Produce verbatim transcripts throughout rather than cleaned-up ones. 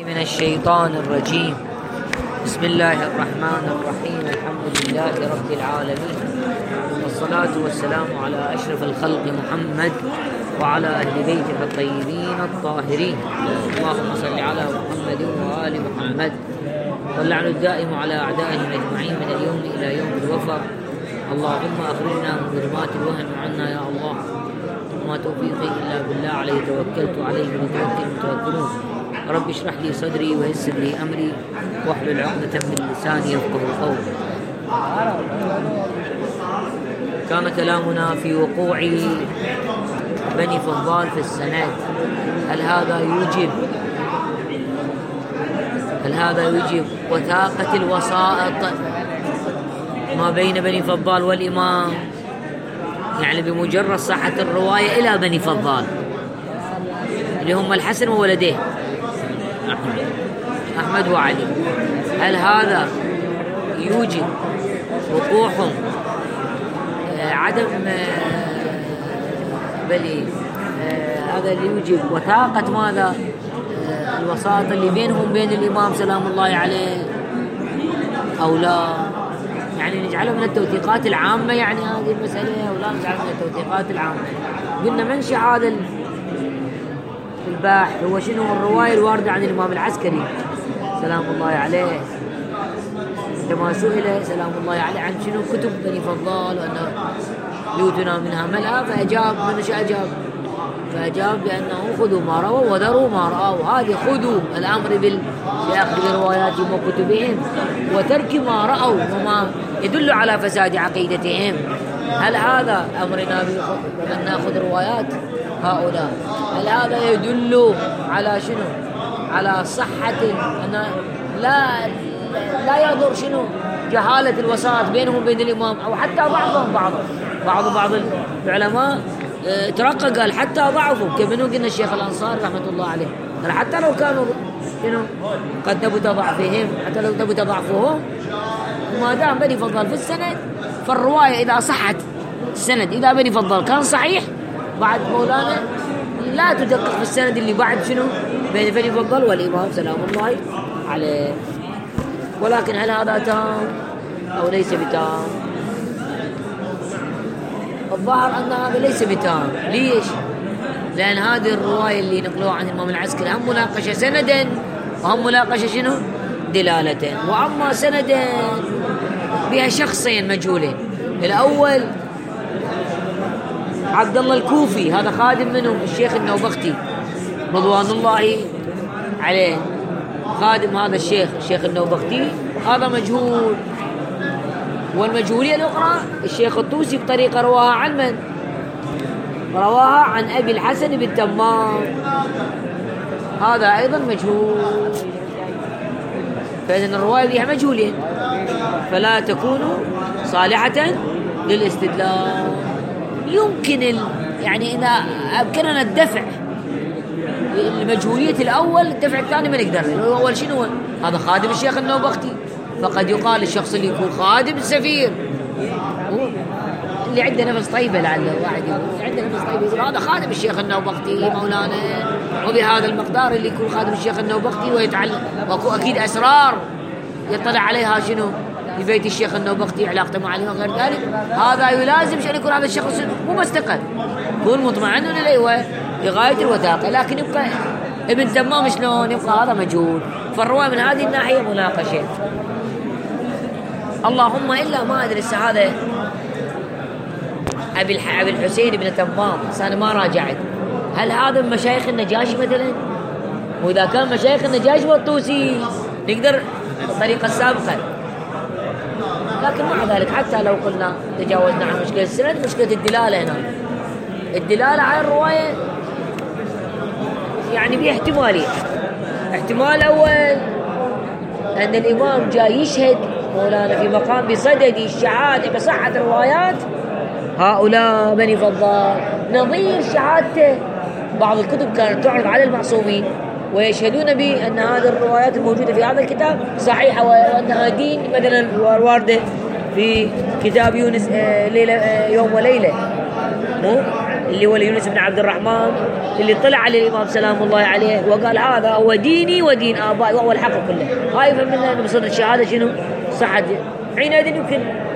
من الشيطان الرجيم. بسم الله الرحمن الرحيم. الحمد لله رب العالمين، والصلاة والسلام على أشرف الخلق محمد وعلى أهل بيته الطيبين الطاهرين. اللهم صل على محمد وآل محمد، واللعن الدائم على أعدائهم أجمعين من اليوم إلى يوم الوفاء. اللهم أخرجنا من ظلمات الوهم عنا يا الله، وما توفيقي إلا بالله، عليه توكلت عليه وليتوكل المتوكلون. رب اشرح لي صدري ويسر لي أمري واحلل عقدة من لساني يفقهوا قولي. كان كلامنا في وقوع بني فضال في السند. هل هذا يوجب هل هذا يوجب وثاقة الوسائط ما بين بني فضال والإمام، يعني بمجرد صحة الرواية إلى بني فضال اللي هم الحسن وولديه أحمد أحمد وعلي، هل هذا يوجب وقوعهم عدم بل هذا اللي يوجب وثاقة ماذا الوساطة اللي بينهم بين الإمام سلام الله عليه أو لا؟ يعني نجعله من التوثيقات العامة، يعني هذه المسألة، أو لا نجعله من التوثيقات العامة؟ قلنا منشأ هذا الباحث هو شنو؟ الرواية الواردة عن الإمام العسكري سلام الله عليه، عندما سئل سلام الله عليه عن شنو كتب بني فضال وأن بيوتنا منها ملأ، فأجاب من شاء أجاب فأجاب بأنه خذوا ما رووا وذروا ما رأوا. هذه خذوا الأمر بأخذ برواياتهم وكتبهم، وترك ما رأوا وما يدل على فساد عقيدتهم. هل هذا أمرنا بأن نأخذ روايات هؤلاء؟ هل هذا يدل على شنو؟ على صحة أن لا لا يضر شنو جهالة الوساط بينهم وبين الإمام، أو حتى بعضهم بعض بعض بعض العلماء ترقى قال حتى ضعفوا، كما قلنا الشيخ الأنصاري رحمة الله عليه، حتى لو كانوا شنو قد ثبت ضعفهم، حتى لو ثبت ضعفهم، وما دام بني فضل في السند، فالرواية إذا صحت السند إذا بني فضل كان صحيح، بعد مولانا لا تدقق في السند اللي بعد شنو بين بني فضل والإمام سلام الله عليه. ولكن هل هذا تام أو ليس بتام؟ الظاهر أن هذا ليس بتام. ليش؟ لأن هذه الرواية اللي نقلوها عن الإمام العسكري هم مناقشة سندا وهم مناقشة شنو دلالة. وأما سندا بها شخصين مجهولين، الأول عبد الله الكوفي، هذا خادم منهم الشيخ النوبختي رضوان الله عليه، خادم هذا الشيخ الشيخ النوبختي، هذا مجهول. والمجهولية الأخرى الشيخ الطوسي بطريقة رواها عن من؟ رواها عن أبي الحسن بن تمام، هذا أيضا مجهول. فإذن الرواية فيها مجهولين، فلا تكون صالحة للاستدلال. يمكن ال... يعني إذا أمكننا الدفع المجهولية الأول، الدفع الثاني ما نقدر. الأول شنو؟ هذا خادم الشيخ النوبختي، فقد يقال الشخص اللي يكون خادم السفير اللي عنده نفس طيبة، لعله واحد يقول عنده نفس طيبة يقول هذا خادم الشيخ النوبختي مولانا، وبهذا المقدار اللي يكون خادم الشيخ النوبختي ويتعلم، واكو أكيد أسرار يطلع عليها شنو في بيت الشيخ النوبختي، علاقته مع الإمام غير ذلك، هذا يلازم أن يكون هذا الشخص مو مستقل، يكون مطمئن للأيوة لغاية الوثاقة. لكن يبقى ابن تمام شلون؟ يبقى هذا مجهول. فالرواية من هذه الناحية مناقشة. اللهم إلا ما أدري هذا أبي أبي الحسين بن تمام، أنا ما راجعت، هل هذا من مشايخ النجاشي مثلا؟ وإذا كان مشايخ النجاشي والطوسي نقدر الطريقة السابقة. لكن مع ذلك حتى لو قلنا تجاوزنا عن مشكلة السند، مشكلة الدلالة هنا، الدلالة على الرواية يعني بيه احتمالين. احتمال أول أن الإمام جاي يشهد مولانا في مقام بصدد الشهادة بصحة الروايات هؤلاء بني فضال، نظير شهادته. بعض الكتب كانت تعرض على المعصومين ويشهدون بأن هذه الروايات الموجودة في هذا الكتاب صحيحة، وأنها دين مثلا واردة في كتاب يونس ليلة يوم وليلة، مو اللي هو يونس بن عبد الرحمن، اللي طلع على الإمام سلام الله عليه وقال هذا هو ديني ودين آبائي وهو الحق كله. هاي فهمنا أنه بصدد الشهادة شنو؟ صحة. حينئذ يمكن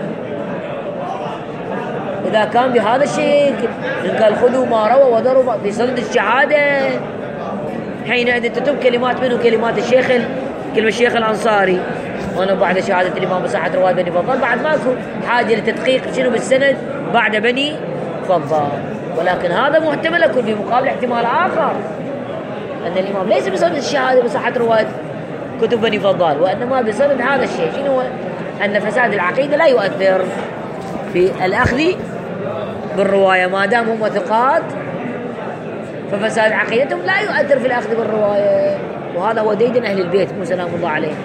إذا كان بهذا الشكل إن قال خذوا ما روى وذروا بصدد الشهادة، حينئذ تتم كلمات منه كلمات الشيخ كلمة الشيخ الأنصاري، وأنا بعد شهادة الإمام بصحة رواية بني فضال بعد ماكو حاجة لتدقيق شنو بالسند بعد بني فضال. ولكن هذا محتمل يكون بمقابل احتمال آخر أن الإمام ليس بصدد الشهادة بصحة رواية كتب بني فضال، وإنما بصدد هذا الشيء شنو هو؟ أن فساد العقيدة لا يؤثر في الأخذ بالرواية ما دام هم ثقات، ففساد عقيدتهم لا يؤثر في الأخذ بالرواية. وهذا هو ديدن أهل البيت مو سلام الله عليه،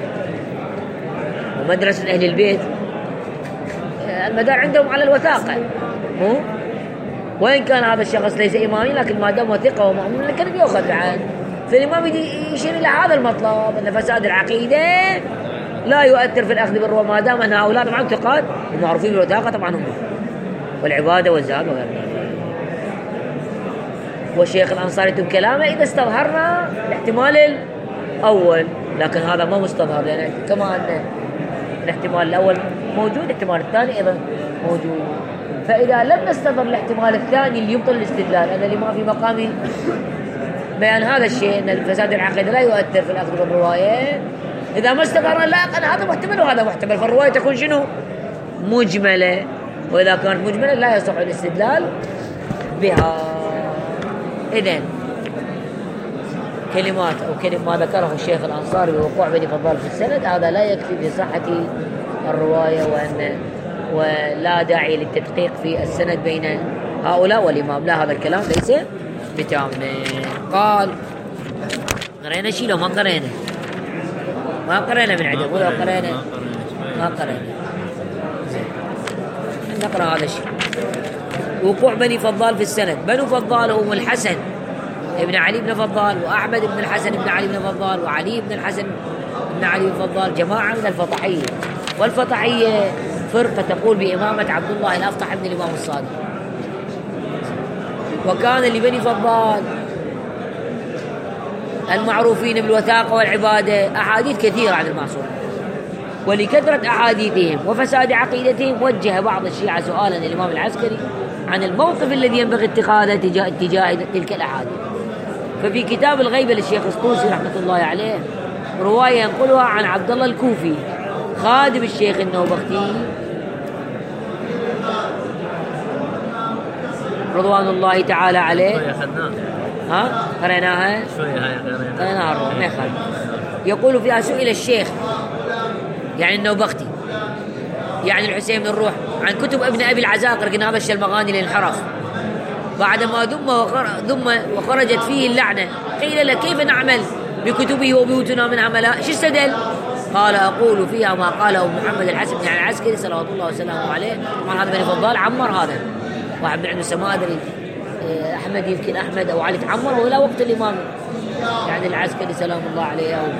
ومدرسة أهل البيت المدار عندهم على الوثاقة، مو وإن كان هذا الشخص ليس إمامي لكن ما دام ثقة ومأمون كان يأخذ عنه. فالإمام يشير إلى هذا المطلب أن فساد العقيدة لا يؤثر في الأخذ بالرواية ما دام أن هؤلاء طبعا ثقات ومعروفين بالوثاقة طبعا هم والعبادة والزهد وغير ذلك. والشيخ الأنصاري بكلامه إذا استظهرنا الاحتمال الأول، لكن هذا ما مستظهر يعني كما أن الاحتمال الأول موجود الاحتمال الثاني أيضا موجود. فإذا لم نستظهر الاحتمال الثاني اللي يبطل الاستدلال أن اللي ما في مقام بيان هذا الشيء أن فساد العقيدة لا يؤثر في الأخذ بالرواية، إذا ما استظهرنا لا أن هذا محتمل وهذا محتمل، فالرواية تكون شنو؟ مجملة، وإذا كانت مجملة لا يصح الاستدلال بها. إذن كلمات أو كلمة ما ذكره الشيخ الأنصاري بوقوع بني فضال في السند هذا لا يكفي بصحة الرواية، وأن ولا داعي للتدقيق في السند بين هؤلاء والإمام، لا هذا الكلام ليس بتام. قال قرينا شيء لو ما قرينا ما قرينا من عدم ولو قرينا ما قرينا نقرأ هذا الشيء. وقوع بني فضال في السند. بنو فضال هم الحسن ابن علي بن فضال وأحمد بن الحسن بن علي بن فضال وعلي بن الحسن بن علي بن فضال، جماعة من الفطحية. والفطحية فرقة تقول بإمامة عبد الله الأفطح بن الإمام الصادق. وكان لبني فضال المعروفين بالوثاقة والعبادة أحاديث كثيرة عن المعصوم، ولكثرة أحاديثهم وفساد عقيدتهم وجه بعض الشيعة سؤالا للإمام العسكري عن الموقف الذي ينبغي اتخاذه تجاه اتجاه تلك الأحاديث. ففي كتاب الغيبة للشيخ الطوسي رحمة الله عليه رواية ينقلها عن عبد الله الكوفي خادم الشيخ النوبختي رضوان الله تعالى عليه. ها قريناها قريناها الروح ما يخالف. يقول فيها سئل الشيخ يعني النوبختي يعني الحسين بن الروح عن كتب ابن أبي العزاقر، قلنا هذا الشيء المغاني للانحراف بعدما ذم ذم وخرجت فيه اللعنة، قيل له كيف نعمل بكتبه وبيوتنا من عملها؟ شو استدل؟ قال أقول فيها ما قاله محمد الحسن يعني العسكري صلوات الله وسلامه عليه. طبعا هذا بني فضال عمر، هذا واحد من عنده سماء أدري أحمد يمكن أحمد أو علي تعمر ولا وقت الإمام يعني العسكري سلام الله عليه. أو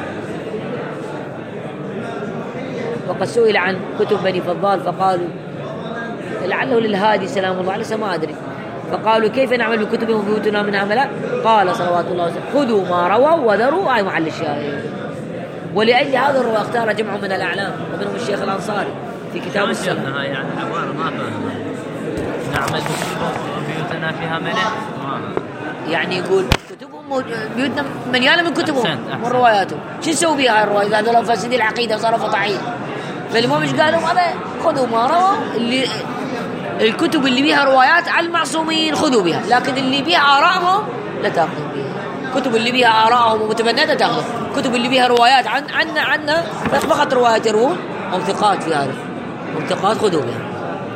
وقد سئل عن كتب بني فضال فقالوا لعله للهادي سلام الله عليه ما أدري، فقالوا كيف نعمل بكتبهم وبيوتنا من عملا؟ قال صلوات الله وسلامه خذوا ما رووا وذروا أي محل الشاهد. ولأجل هذا الرواية اختار جمع من الأعلام ومنهم الشيخ الأنصاري في كتاب السنة. يعني العبارة ما فهمها نعمل بيوتنا فيها منع، يعني يقول كتبهم بيوتنا مليانة من كتبهم والرواياتهم، شو نسوي بها هاي الرواية إذا لو فاسدين العقيدة وصاروا فطعين؟ فالإمام ايش قالوا؟ هذا خذوا ما رووا، اللي الكتب اللي بيها روايات عن المعصومين خذوا بها، لكن اللي بيها آرائهم لا تأخذوا بها. كتب اللي بيها آرائهم ومتبناتها تأخذوا، كتب اللي بيها روايات عن عنا عنا فقط روايات يروون هم ثقات في هذا، هم ثقات خذوا بها.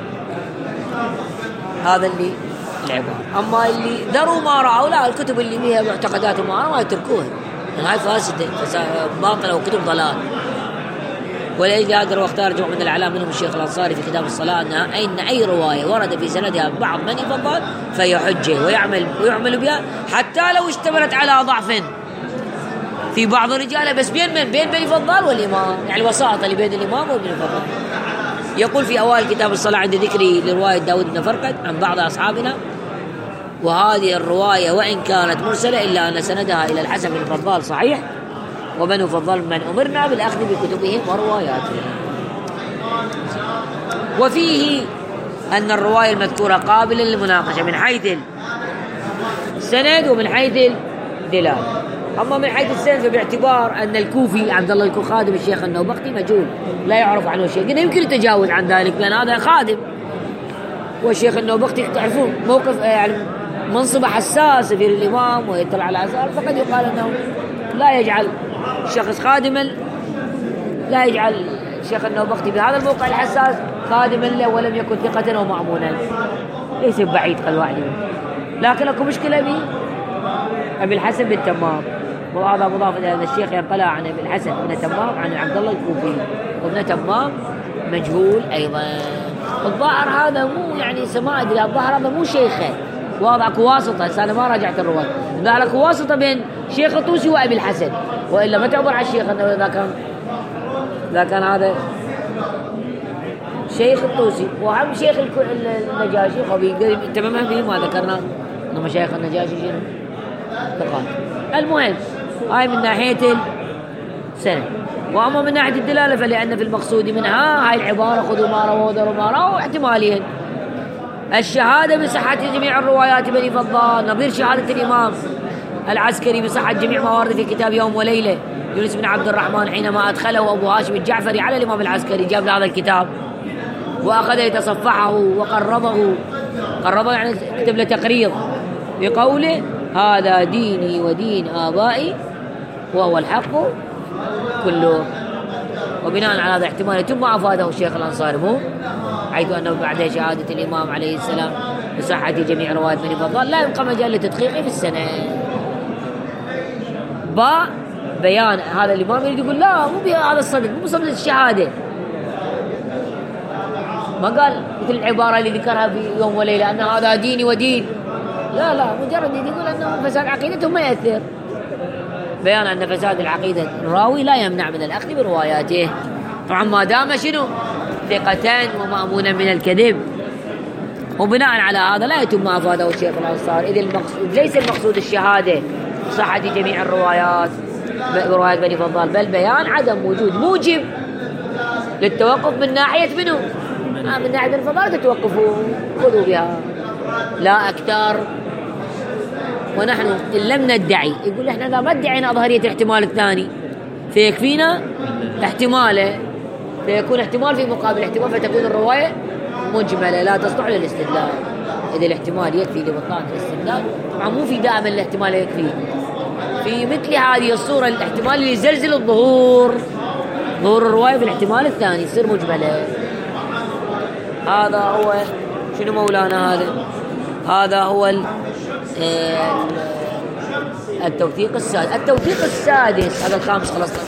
هذا اللي العبارة. أما اللي ذروا ما رأوا لا، الكتب اللي بيها معتقدات وما رأوا ما يتركوها، يعني هاي فاسدة باطلة وكتب ضلال. ولأجل هذا واختار جمع من الأعلام منهم الشيخ الأنصاري في كتاب الصلاة أن أين أي رواية ورد في سندها بعض بني فضال فهي حجة ويعمل ويعمل بها حتى لو اشتملت على ضعف في بعض الرجال، بس بين من بين بني فضال والإمام، يعني الوساطة اللي بين الإمام وبني فضال. يقول في أوائل كتاب الصلاة عند ذكري لرواية داود بن فرقد عن بعض أصحابنا وهذه الرواية وإن كانت مرسلة إلا أن سندها إلى الحسن بن فضال صحيح، وبنو فضال من أمرنا بالأخذ بكتبهم ورواياتهم. وفيه أن الرواية المذكورة قابلة للمناقشة من حيث السند ومن حيث الدلالة. أما من حيث السند فباعتبار أن الكوفي عبد الله الكوفي خادم الشيخ النوبختي مجهول لا يعرف عنه شيء، قلنا يمكن التجاوز عن ذلك لأن هذا خادم، والشيخ النوبختي تعرفون موقف يعني منصبه حساس في الإمام ويطلع على الآثار، فقد يقال أنه لا يجعل الشخص خادما، لا يجعل الشيخ النوبختي بهذا الموقع الحساس خادما له ولم يكن ثقة ومأمونا، ليس بعيد قلواني. لكن اكو مشكلة به أبي الحسن بن تمام، وهذا مضاف إلى أن الشيخ ينقل عن أبي الحسن بن تمام عن عبد الله الكوفي، وابن تمام مجهول أيضا. الظاهر هذا مو يعني سماع دلالة، الظاهر هذا مو شيخه، واضح اكو واسطة. أنا ما راجعت الرواية، الظاهر اكو واسطة بين شيخ الطوسي وأبي الحسن، وإلا ما تعبر على الشيخ أنه إذا كان إذا كان هذا شيخ الطوسي وهم شيخ النجاشي خبيب تماما به ما ذكرنا أن مشايخ النجاشي شنو ثقات. المهم هاي من ناحية السنة. وأما من ناحية الدلالة فلأن في المقصود منها هاي العبارة خذوا ما رووا وذروا ما رووا احتمالين: الشهادة بصحة جميع الروايات بني فضال نظير شهادة الإمام العسكري بصحة جميع ما ورد في كتاب يوم وليلة يونس بن عبد الرحمن حينما أدخله أبو هاشم الجعفري على الإمام العسكري، جاب له هذا الكتاب وأخذ يتصفحه وقرضه، قرضه يعني كتب له تقريض بقوله هذا ديني ودين آبائي وهو الحق كله. وبناء على هذا احتمال ثم أفاده الشيخ الأنصاري مو حيث أنه بعد شهادة الإمام عليه السلام بصحة جميع روايات بني فضال لا يبقى مجال لتدقيقه في السنة. با بيان هذا الإمام يريد يقول لا مو بهذا الصدد، مو بصدد الشهادة، ما قال مثل العبارة اللي ذكرها في يوم وليلة أن هذا ديني ودين، لا لا مجرد يقول أنه فساد عقيدته ما يأثر. بيان أن فساد العقيدة الراوي لا يمنع من الأخذ برواياته، طبعا ما دام شنو ثقتان ومأمونا من الكذب. وبناء على هذا لا يتم ما أفاده الشيخ الأنصار، إذ المقصود ليس المقصود الشهادة بصحة جميع الروايات بروايات بني فضال، بل بيان عدم وجود موجب للتوقف من ناحية منه آه من ناحية الفضائل تتوقفوا خذوا بها لا أكثر. ونحن إن لم ندعي، يقول إحنا لا ما ادعينا أظهرية الاحتمال الثاني فيكفينا احتماله، فيكون احتمال في مقابل احتمال، فتكون الرواية مجملة لا تصلح للاستدلال. إذا الاحتمال يكفي لبطلان الاستدلال طبعا مو في دائما الاحتمال يكفي، في مثل هذه الصورة الاحتمال اللي يزلزل الظهور ظهور الرواية في الاحتمال الثاني يصير مجملة. هذا هو شنو مولانا هذا هذا هو التوثيق السادس. التوثيق السادس هذا الخامس خلصنا،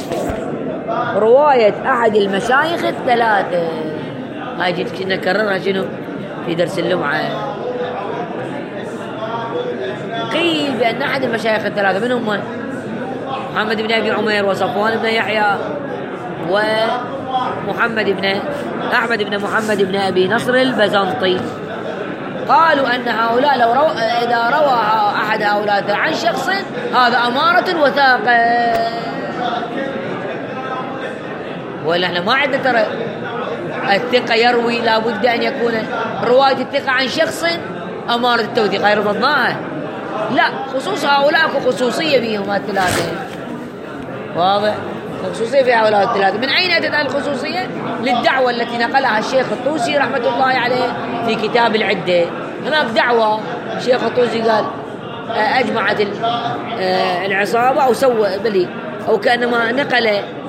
رواية أحد المشايخ الثلاثة. هاي جيت كنا نكررها شنو في درس اللمعة. قيل بأن أحد المشايخ الثلاثة من هم محمد بن أبي عمير وصفوان بن يحيى ومحمد بن أحمد بن محمد بن أبي نصر البزنطي، قالوا أن هؤلاء لو رو... إذا روى أحد هؤلاء عن شخص هذا أمارة وثاقة. ولا احنا ما عندنا ترى الثقة يروي لابد أن يكون رواية الثقة عن شخص أمارة التوثيق، غير رفضناها لا، خصوص هؤلاء خصوصية بهم الثلاثة، واضح خصوصية في هؤلاء الثلاثة. من أين أتت الخصوصية؟ للدعوة التي نقلها الشيخ الطوسي رحمة الله عليه في كتاب العدة. هناك دعوة الشيخ الطوسي قال أجمعت العصابة أو سوى بلي أو كأنما نقل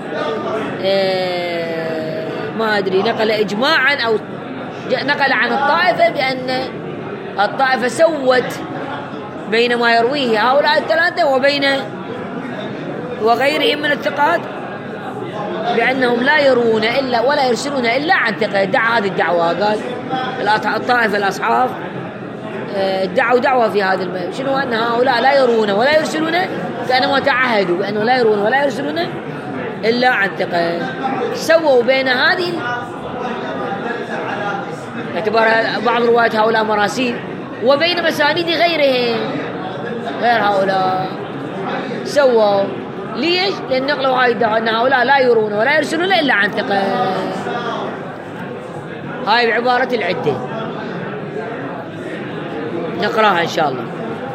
ما أدري نقل إجماعا أو نقل عن الطائفة بأن الطائفة سوت بين ما يرويه هؤلاء الثلاثة وبين وغيرهم من الثقات بأنهم لا يرون إلا ولا يرسلون إلا عن ثقة. دعا هذه الدعوة، قال الطائفة الأصحاب دعوا دعوة في هذا الماء شنو أن هؤلاء لا يرون ولا يرسلون، كأنما تعهدوا بأنه لا يرون ولا يرسلون إلا عن ثقة. سووا بين هذه اعتبار بعض روايات هؤلاء مراسيل وبين مسانيد غيرهم غير هؤلاء سووا. ليش؟ لأن نقلوا هاي الدعوة أن هؤلاء لا يرون ولا يرسلون إلا عن ثقة. هاي بعبارة العدة نقراها إن شاء الله.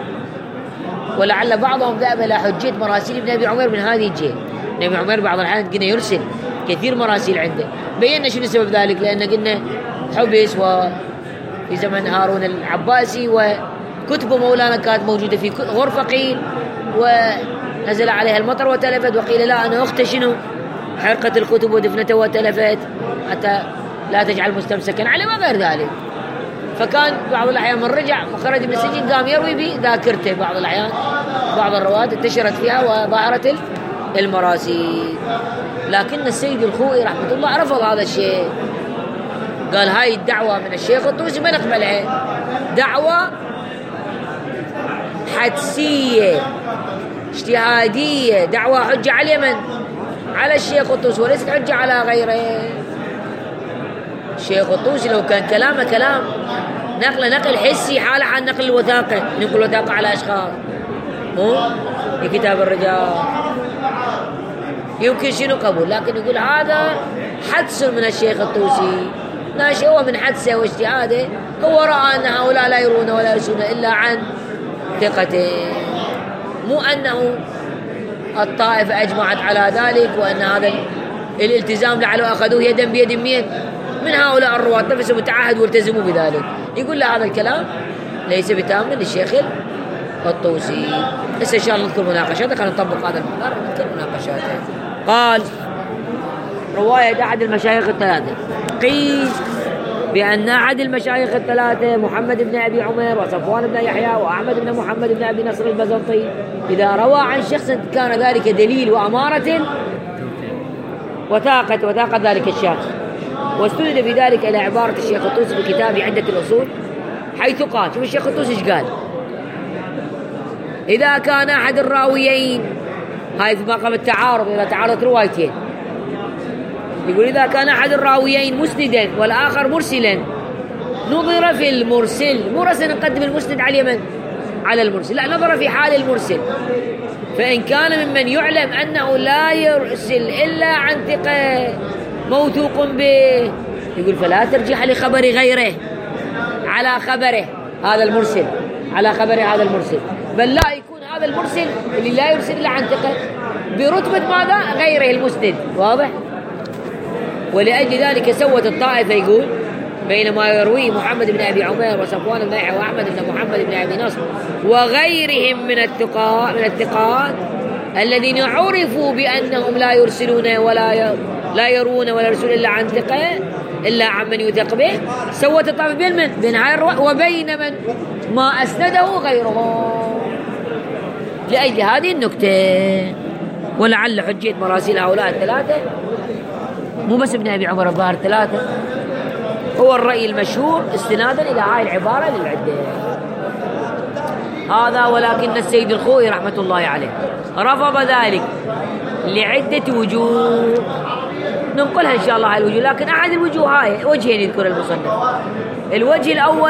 ولعل بعضهم ذهب إلى حجية مراسيل ابن أبي عمر من هذه الجهة. ابن أبي عمر بعض الأحيان قلنا يرسل كثير مراسيل عنده. بينا شنو سبب ذلك؟ لأن قلنا حبس وفي زمن هارون العباسي وكتب مولانا كانت موجودة في غرفة قيل ونزل عليها المطر وتلفت، وقيل لا أنا أخت شنو حرقت الكتب ودفنته وتلفت حتى لا تجعل مستمسكا عليه وغير ذلك. فكان بعض الأحيان من رجع وخرج من السجن قام يروي بذاكرته. بعض الأحيان بعض الرواة انتشرت فيها وظهرت المراسيل. لكن السيد الخوئي رحمة الله رفض هذا الشيء، قال هاي الدعوة من الشيخ الطوسي ما نقبلها، دعوة حدسية اجتهادية، دعوة حجة على اليمن على الشيخ الطوسي وليست حجة على غيره. الشيخ الطوسي لو كان كلامه كلام نقل نقل حسي حالة عن نقل الوثاقة، نقل وثاقة على أشخاص مو في كتاب الرجال يمكن شنو قبول، لكن يقول هذا حدس من الشيخ الطوسي ناشئ هو من حدسه واجتهاده، هو رأى أن هؤلاء لا يرون ولا يرسلون إلا عن ثقته، مو أنه الطائفة أجمعت على ذلك وأن هذا الالتزام لعله أخذوه يدا بيد مين من هؤلاء الرواة نفسهم متعهد والتزموا بذلك. يقول لا هذا الكلام ليس بتام للشيخ الطوسي. بس إن شاء الله نذكر مناقشاته، خلينا نطبق هذا المقدار ونذكر مناقشاته. قال رواية أحد المشايخ الثلاثة قيل بأن أحد المشايخ الثلاثة محمد بن أبي عمر وصفوان بن يحيى وأحمد بن محمد بن أبي نصر البزنطي إذا روى عن شخص كان ذلك دليل وأمارة وثاقت وثاقت ذلك الشخص. واستند في ذلك إلى عبارة الشيخ الطوسي في كتابه عدة الأصول، حيث قال شوف الشيخ الطوسي ايش قال: إذا كان أحد الراويين، هاي في مقام التعارض إذا تعارضت روايتين، يقول إذا كان أحد الراويين مسندا والآخر مرسلا نظر في المرسل، مو رسل نقدم المسند على اليمن على المرسل، لا نظر في حال المرسل، فإن كان ممن يعلم أنه لا يرسل إلا عن ثقة موثوق به، يقول فلا ترجح لخبر غيره على خبره هذا المرسل على خبره هذا المرسل، بل لا يكون هذا المرسل اللي لا يرسل إلا عن ثقة برتبة ماذا غيره المسند. واضح؟ ولأجل ذلك سوت الطائفة يقول بين ما يرويه محمد بن أبي عمر وصفوان بن يحيى وأحمد بن محمد بن أبي نصر وغيرهم من الثقات من الثقات الذين عرفوا بأنهم لا يرسلون ولا لا يرون ولا يرسلون إلا عن ثقة إلا عن من يثق به. سوت الطائفة بين من بين هاي وبين من ما أسنده غيرهم لأجل هذه النكتة. ولعل حجية مراسيل هؤلاء الثلاثة مو بس ابن أبي عمر الظاهر ثلاثة هو الرأي المشهور استنادا إلى هاي العبارة للعدة هذا. ولكن السيد الخوئي رحمة الله عليه رفض ذلك لعدة وجوه ننقلها إن شاء الله هاي الوجوه، لكن أحد الوجوه هاي وجهين يذكر المصنف. الوجه الأول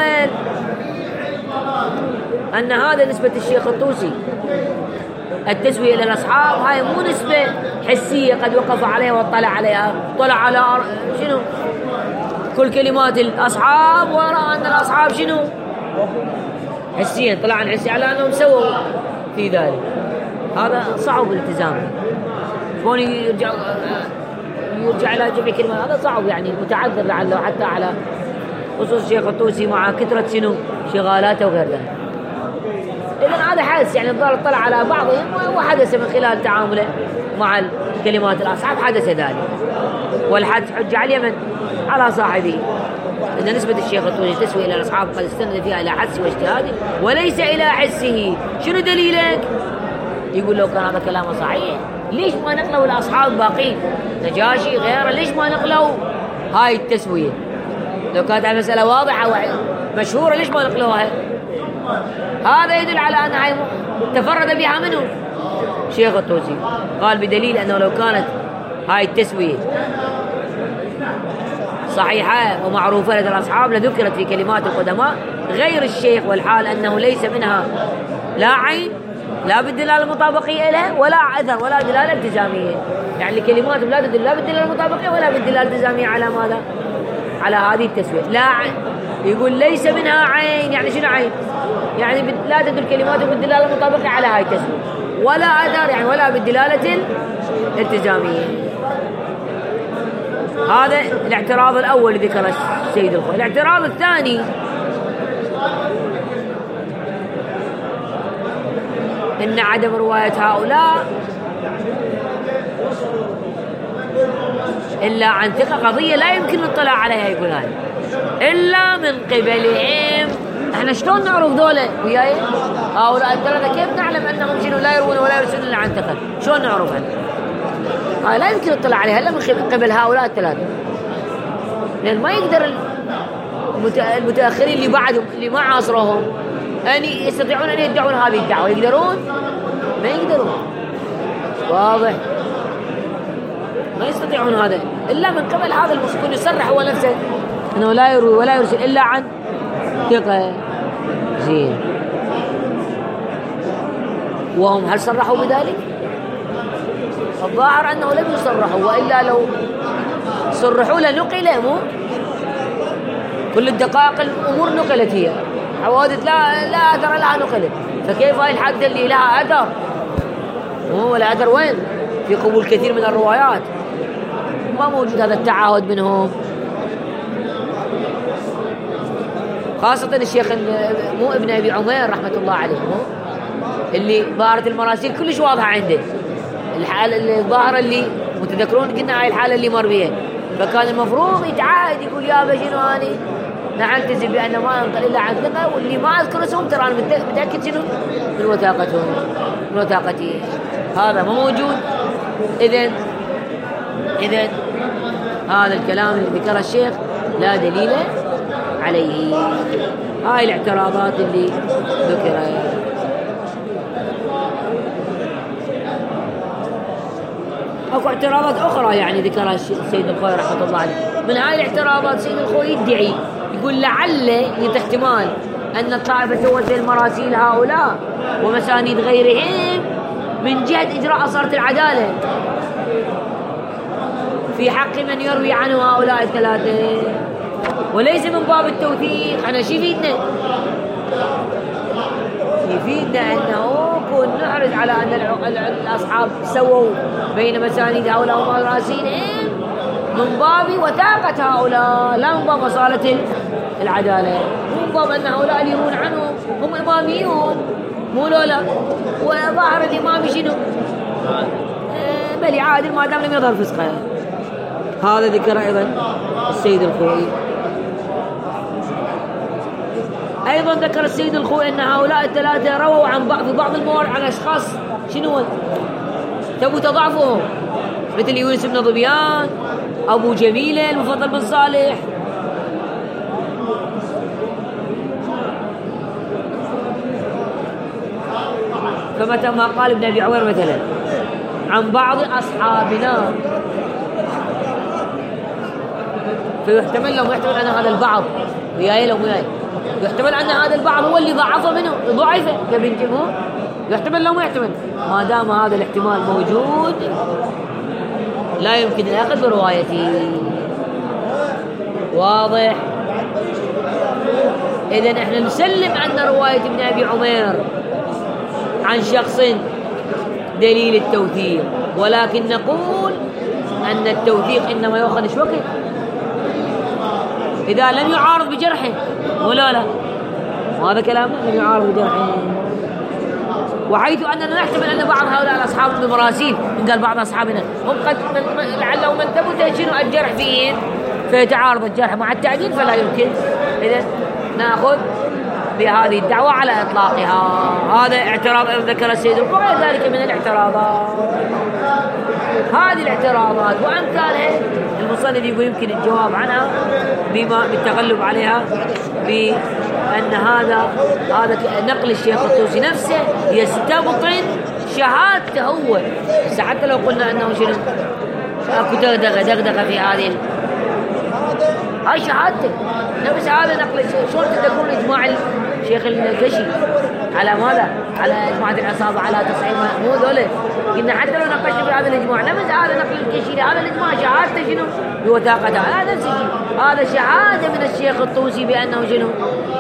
أن هذا نسبة الشيخ الطوسي التسوية إلى الأصحاب هاي مو نسبة حسية قد وقف عليها واطلع عليها، طلع على شنو كل كلمات الأصحاب ورأى أن الأصحاب شنو حسيا، طلع عن حسي على أنهم سووا في ذلك. هذا صعب الالتزام، شلون يرجع يرجع إلى جميع كلمات، هذا صعب يعني متعذر لعله حتى على خصوص الشيخ الطوسي مع كثرة شنو شغالاته وغير ذلك. إذن هذا حدث يعني الظاهر اطلع على بعضهم وحدث من خلال تعامله مع كلمات الأصحاب حدث ذلك، والحدث حجة على اليمن على صاحبه. إن نسبة الشيخ الطوسي تسوي إلى الأصحاب قد استند فيها إلى حدسه واجتهاده وليس إلى حسه. شنو دليلك؟ يقول لو كان هذا كلامه صحيح ليش ما نقلوا الأصحاب باقين نجاشي غيره، ليش ما نقلوا هاي التسوية؟ لو كانت المسألة واضحة ومشهورة ليش ما نقلوها؟ هذا يدل على أن هاي تفرد بها منه شيخ الطوسي. قال بدليل أنه لو كانت هاي التسوية صحيحة ومعروفة لدى الأصحاب لذكرت في كلمات القدماء غير الشيخ والحال أنه ليس منها لا عين لا بالدلالة المطابقية له ولا أثر ولا دلالة التزامية، يعني كلمات لا تدل لا بالدلالة المطابقية ولا بالدلالة التزامية على ماذا؟ على هذه التسوية. لا عين، يقول ليس منها عين، يعني شنو عين؟ يعني لا تدل كلمات بالدلالة المطابقة على هاي التسوية، ولا أثر يعني ولا بالدلالة الالتزامية. هذا الاعتراض الأول اللي ذكره السيد الخوئي. الاعتراض الثاني إن عدم رواية هؤلاء إلا عن ثقة قضية لا يمكن الاطلاع عليها، يقول هاي إلا من قبلهم. احنا شلون نعرف ذولا وياي هؤلاء الثلاثة؟ كيف نعلم أنهم شنو لا يروون ولا يرسلون إلا عن ثقة؟ شلون نعرفها؟ هاي لا يمكن الاطلاع عليها إلا من قبل هؤلاء الثلاثة، لأن ما يقدر المتأخرين اللي بعدهم اللي ما عاصروهم أن يستطيعون أن يدعون هذه الدعوة. يقدرون؟ ما يقدرون. واضح؟ ما يستطيعون هذا إلا من قبل هذا المسكون يصرح هو نفسه أنه لا يروي ولا يرسل إلا عن ثقة. زين، وهم هل صرحوا بذلك؟ الظاهر أنه لم يصرحوا، وإلا لو صرحوا لنقل. مو كل الدقائق الأمور نقلت، هي حوادث لا لا أثر لها نقلت، فكيف هاي الحادثة اللي لها أثر؟ مو ولا أثر وين؟ في قبول كثير من الروايات ما موجود هذا التعهد منهم، خاصة الشيخ مو ابن أبي عمير رحمة الله عليه، مو اللي ظاهرة المراسيل كلش واضحة عنده، الحالة الظاهرة اللي متذكرون قلنا هاي الحالة اللي مر بها، فكان المفروض يتعاهد يقول يا بشنو أني نعتزم بأن ما أنقل إلا عن ثقة، واللي ما أذكر اسمهم ترى أنا متأكد شنو من وثاقتهم من وثاقتي. هذا ما موجود. إذن إذن هذا الكلام اللي ذكره الشيخ لا دليل عليه. هاي الاعتراضات اللي ذكرت. اكو اعتراضات اخرى يعني ذكرها السيد الخوئي رحمه الله عليه. من هاي الاعتراضات السيد الخوئي يدعي يقول لعل احتمال ان الطائفه توزع المراسيل هؤلاء ومسانيد غيرهم من جهه اجراء اصاله العداله في حق من يروي عنه هؤلاء الثلاثه، وليس من باب التوثيق. احنا شو يفيدنا؟ يفيدنا انه كون نحرص على ان الاصحاب سووا بين مسانيد هؤلاء ومراسيلهم من باب وثاقة هؤلاء، لا من باب اصالة العدالة، مو من باب ان هؤلاء اللي يرون عنهم هم اماميون، مو لولا وظاهر الامام شنو؟ بل عادل ما دام لم يظهر فسقه. هذا ذكر ايضا السيد الخوئي. أيضا ذكر السيد الخوئي أن هؤلاء الثلاثة رووا عن بعض في بعض الموارد عن أشخاص شنو ثبت ضعفهم، مثل يونس بن ظبيان، أبو جميلة، المفضل بن صالح. فمتى ما قال ابن أبي عمير مثلا عن بعض أصحابنا، فيحتمل لهم يحتمل أن هذا البعض وياي لهم وياي يحتمل أن هذا البعض هو اللي ضعفه منه ضعفه كابن جمهور، يحتمل لو ما يحتمل. ما دام هذا الاحتمال موجود لا يمكن الأخذ بروايته. واضح؟ إذن احنا نسلم أن رواية ابن أبي عمير عن شخص دليل التوثيق، ولكن نقول أن التوثيق إنما يأخذ شو وقت إذا لم يعارض بجرحه، ولا لا؟ وهذا كلام لم يعارض بجرحه. وحيث أننا نحتمل أن بعض هؤلاء الأصحاب من المراسيل إن قال بعض أصحابنا هم قد لعله من ثبت شنو الجرح فيهم فيتعارض الجرح مع التعديل فلا يمكن. إذن نأخذ بهذه الدعوة على إطلاقها. هذا اعتراض ذكر السيد الخوئي، ذلك من الاعتراضات. هذه الاعتراضات وأمثالها المصنف يقول يمكن الجواب عنها بما بالتغلب عليها بأن هذا هذا نقل الشيخ الطوسي نفسه يستبطن شهادته هو. حتى لو قلنا أنه شنو اكو دغدغه دغدغه في هذه هاي شهادته نفس هذا نقل الشيخ. شلون تذكرون اجماع الشيخ الكشي على ماذا؟ على اجماع العصابه على تصحيح مو ذولا قلنا حتى لو ناقشنا في هذا الاجماع نفس هذا نقل الكشي هذا الاجماع شهادته شنو؟ بوثاقه هذا نفس الشيء. هذا شهاده من الشيخ الطوسي بانه شنو؟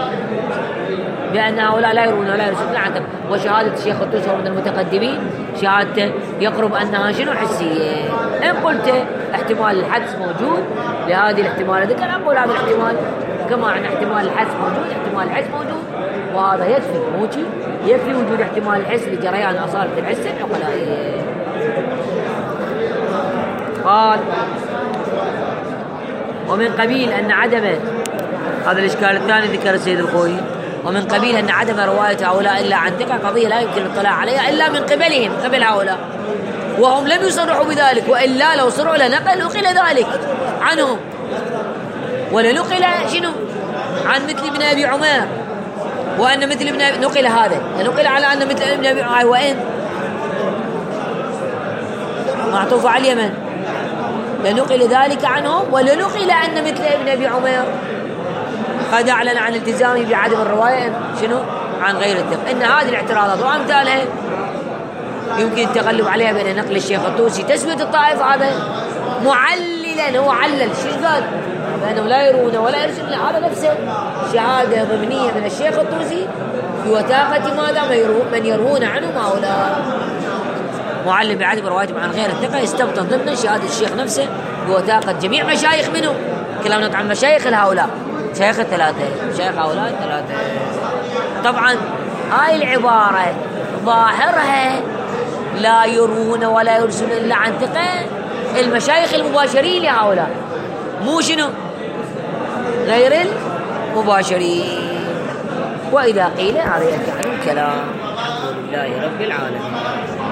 بأن هؤلاء لا يرون ولا يرسلون عنهم. وشهادة الشيخ الطوسي من المتقدمين شهادته يقرب أنها شنو حسية. إن قلت احتمال الحدث موجود لهذه الاحتمال ذكر أقول هذا الاحتمال كما أن احتمال الحدث موجود احتمال الحس موجود وهذا يكفي موجي يكفي وجود احتمال الحس لجريان أصالة الحس العقلائية. قال ومن قبيل أن عدم هذا الإشكال الثاني ذكر السيد الخوي ومن قبيل أن عدم رواية هؤلاء إلا عن ثقة قضية لا يمكن الاطلاع عليها إلا من قبلهم قبل هؤلاء وهم لم يصرحوا بذلك وإلا لو صرحوا لنقل نقل ذلك عنهم ولنقل شنو عن مثل ابن أبي عمر وأن مثل ابن أبي نقل هذا نقل على أن مثل ابن أبي عمر وإن معطوف على اليمن لنقل ذلك عنهم ولنقل أن مثل ابن أبي عمر قد أعلن عن التزامه بعدم الرواية شنو عن غير الثقة. إن هذه الاعتراضات وأمثالها يمكن التغلب عليها بين نقل الشيخ الطوسي تثبت الطائف هذا معللا هو علل شو قال بأنهم لا يرون ولا يرسلون هذا نفسه شهادة ضمنية من الشيخ الطوسي بوثاقة ماذا من يروون عنهم هؤلاء معلم بعدم روايتهم عن غير الثقة يستبطن ضمن شهادة الشيخ نفسه بوثاقة جميع مشايخ منهم. كلامنا عن مشايخ هؤلاء شيخ الثلاثة شيخ هؤلاء الثلاثة. طبعا هاي العبارة ظاهرها لا يروون ولا يرسلون إلا عن ثقة المشايخ المباشرين لهؤلاء مو شنو غير المباشرين. وإذا قيل هذا يرجع عن الكلام. الحمد لله رب العالمين.